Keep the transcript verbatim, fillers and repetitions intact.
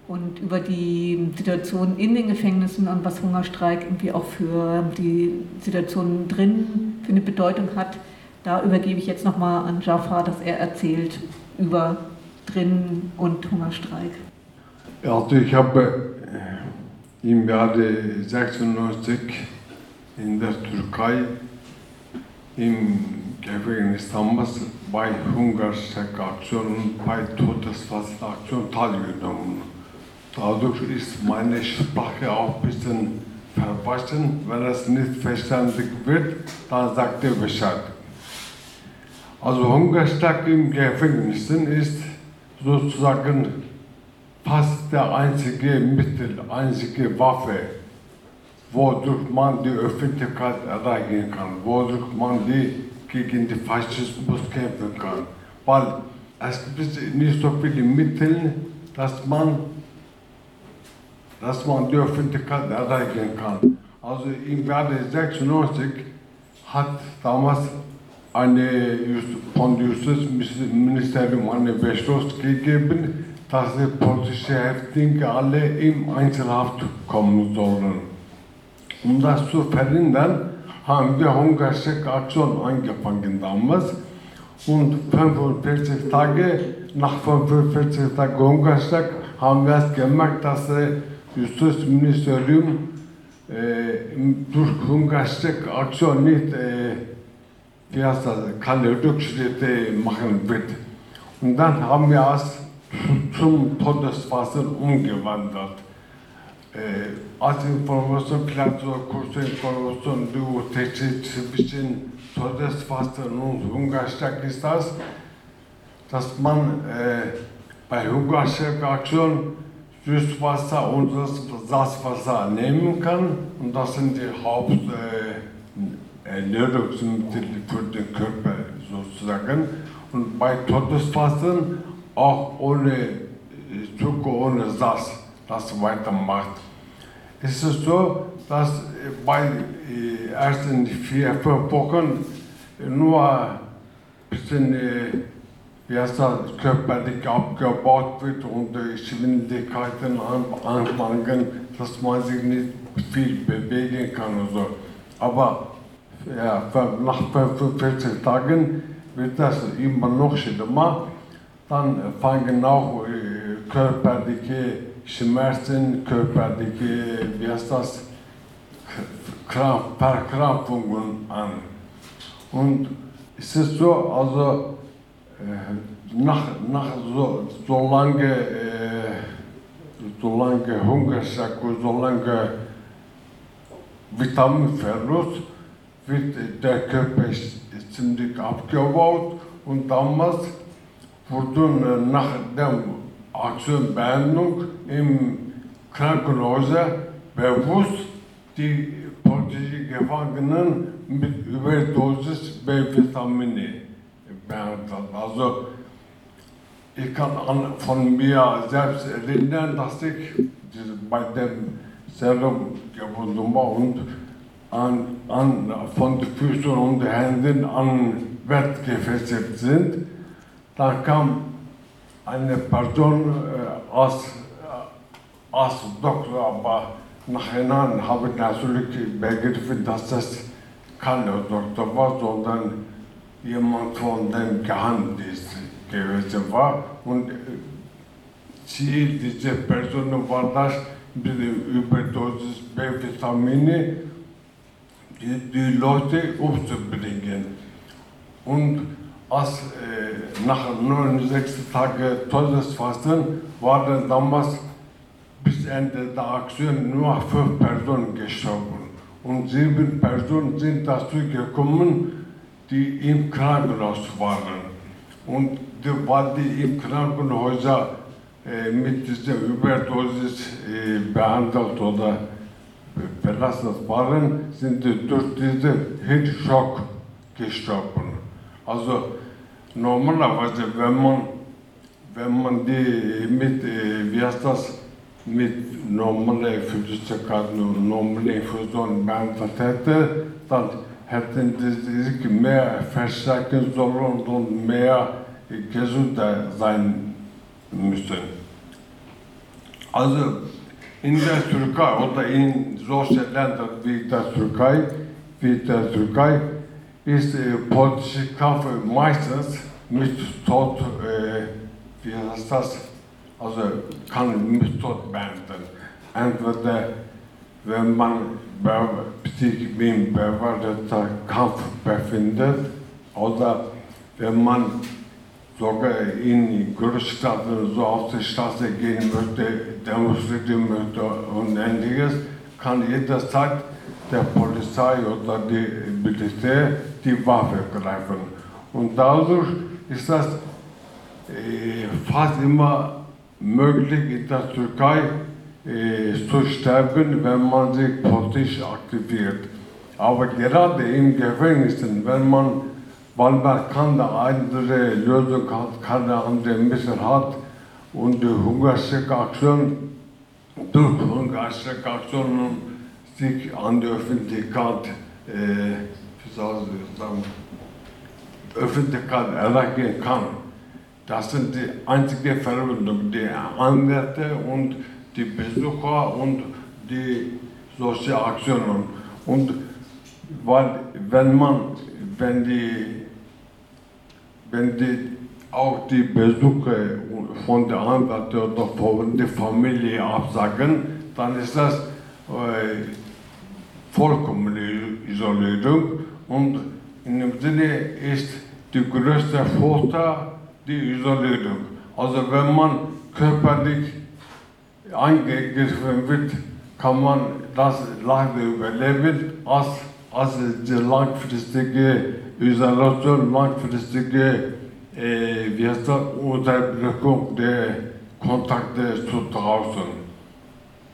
und über die Situation in den Gefängnissen und was Hungerstreik irgendwie auch für die Situation drin für eine Bedeutung hat. Da übergebe ich jetzt nochmal an Jafar, dass er erzählt über Drinnen und Hungerstreik. Also ich habe im Jahre sechsundneunzig in der Türkei im Gefängnis damals bei Hungerstreikaktionen und bei Todesfallaktionen teilgenommen. Dadurch ist meine Sprache auch ein bisschen verwaschen. Wenn es nicht verstanden wird, dann sagt er Bescheid. Also Hungerstreik im Gefängnis ist sozusagen fast der einzige Mittel, einzige Waffe, wodurch man die Öffentlichkeit erreichen kann, wodurch man die gegen den Faschismus kämpfen kann. Weil es gibt nicht so viele Mittel, dass man, dass man die Öffentlichkeit erreichen kann. Also im Jahre sechsundneunzig hat damals eine, von Justizministerium einen Beschluss gegeben, dass die politischen Häftlinge alle im Einzelhaft kommen sollen. Um das zu verhindern, haben wir Hungerstreikaktion angefangen damals. Und fünfundvierzig Tage, nach fünfundvierzig Tagen Hungerstreik, haben wir es gemerkt, dass das Justizministerium äh, durch Hungerstreikaktion nicht äh, wie heißt das, keine Rückschritte machen wird. Und dann haben wir es zum Todesfasten umgewandelt. Äh, als Information, vielleicht so kurze Information, die Unterschied zwischen Todesfasten und Hungerstreik ist das, dass man äh, bei Hungerstreikaktion Süßwasser und Salzwasser nehmen kann. Und das sind die Haupt äh, Ernährungsmittel für den Körper sozusagen. Und bei Todesfasten auch ohne Zucker, ohne Salz das weitermacht. Es ist so, dass bei äh, ersten vier, fünf Wochen nur ein bisschen äh, wie heißt das, körperlich abgebaut wird und äh, Schwindeligkeiten anfangen, dass man sich nicht viel bewegen kann und so. Aber ja, nach fünfundvierzig Tagen wird das immer noch schlimmer. Dann fangen auch äh, körperliche Schmerzen, körperliche, wie heißt das, Kramp, Verkrampfungen an. Und es ist so, also äh, nach, nach so, so lange, äh, so lange Hungerstreik, so lange Vitaminverlust, wird der Körper ziemlich abgebaut und damals wurden nach der Aktionbeendigung im Krankenhaus bewusst die politischen Gefangenen mit Überdosis B-Vitamine behandelt. Also ich kann an, von mir selbst erinnern, dass ich bei dem Serum gebunden war und An, an, von den Füßen und den Händen an Bett gefesselt sind. Dann kam eine Person äh, als, äh, als Doktor, aber nachher habe ich natürlich begriffen, dass das kein Doktor war, sondern jemand von dem Geheimdienst gewesen war. Und äh, Ziel dieser Person war das, mit der Überdosis B-Vitamine Die, die Leute umzubringen. Und als äh, nach neunundsechzig Tagen Todesfasten waren damals bis Ende der Aktion nur fünf Personen gestorben. Und sieben Personen sind dazu gekommen, die im Krankenhaus waren. Und die, weil die im Krankenhaus äh, mit dieser Überdosis äh, behandelt oder belastet waren, sind durch diesen Hitzschock gestorben. Also normalerweise, wenn man, wenn man die mit, wie heißt das, mit normalen Flüssigkeiten und normalen Infusionen behandelt hätte, dann hätten die sich mehr verstärken sollen und mehr gesünder sein müssen. Also in der Türkei oder in solchen Ländern wie der Türkei, wie der Türkei ist äh, politische Kampf meistens mit Tod, äh, wie heißt das? Also kann mit Tod beenden. Entweder wenn man sich im bewahrten Kampf befindet oder wenn man sogar in Großstädten so auf die Straße gehen möchte, demonstrieren möchte und ähnliches, kann jederzeit der Polizei oder die Militär die Waffe greifen. Und dadurch ist das äh, fast immer möglich in der Türkei äh, zu sterben, wenn man sich politisch aktiviert. Aber gerade im Gefängnissen, wenn man, weil man keine andere Lösung hat, keine andere Mittel hat und die Hungerstreikaktion, durch Hungerstreikaktionen sich an die Öffentlichkeit, äh, wie soll ich sagen, Öffentlichkeit erreichen kann. Das sind die einzigen Verbindungen, die Anwälte und die Besucher und die solche Aktionen. Und weil, wenn man, wenn die, wenn die auch die Besucher von der Anwälte oder von der Familie absagen, dann ist das äh, vollkommene Isolierung. Und in dem Sinne ist die größte Vorteil die Isolierung. Also wenn man körperlich eingegriffen wird, kann man das lange überleben, als, als die langfristige Isolation, langfristige äh, wie heißt das, Unterbrechung der Kontakte zu draußen.